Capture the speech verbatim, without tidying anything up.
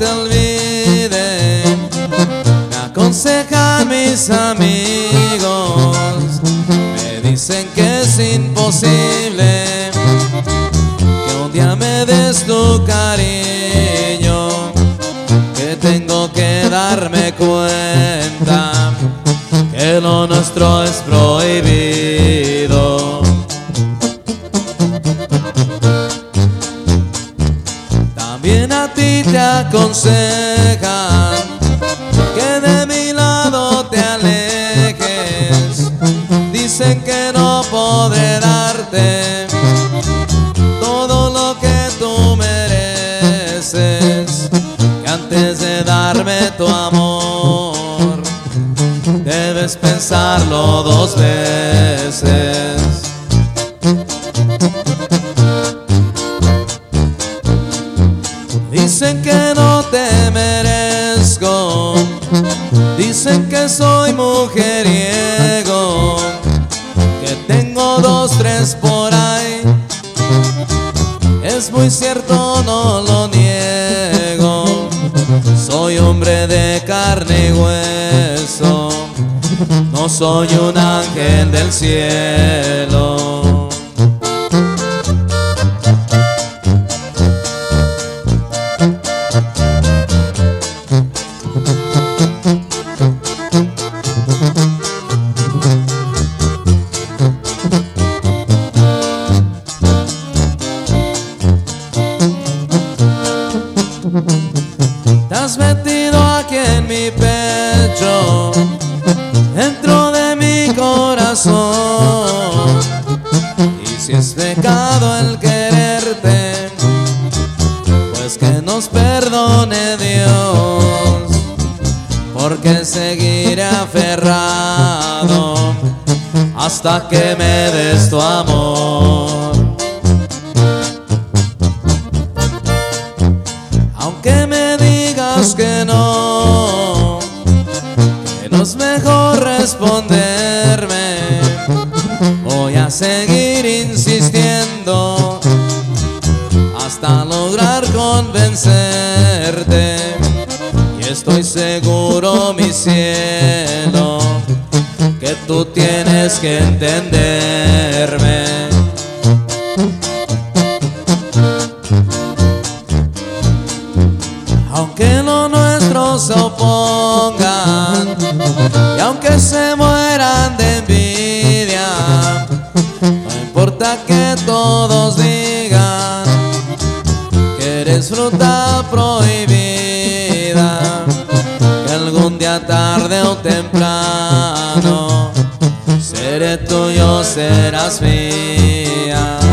te olvide, me aconsejan mis amigos, me dicen que es imposible que un día me des tu cariño, que tengo que darme cuenta que lo nuestro es prohibido. También a ti te aconsejan que de mi lado te alejes, dicen que no podré darte todo lo que tú mereces, que antes de darme tu amor debes pensarlo dos veces. Dicen que no te merezco, dicen que soy mujeriego, que tengo dos, tres por ahí. Es muy cierto, no lo niego, soy hombre de carne y hueso, no soy un ángel del cielo. Te has metido aquí en mi pecho, dentro de mi corazón, y si es pecado el quererte, pues que nos perdone Dios, porque seguiré aferrado hasta que me des tu amor. Aunque me digas que no, que no es mejor responderme, voy a seguir insistiendo hasta lograr convencerte. Y estoy seguro, mi cielo, que tú tienes que entenderme. Aunque lo nuestro se opongan y aunque se mueran de envidia, no importa que todos digan que eres fruta prohibida, que algún día tarde o temprano seré tuyo, serás mía.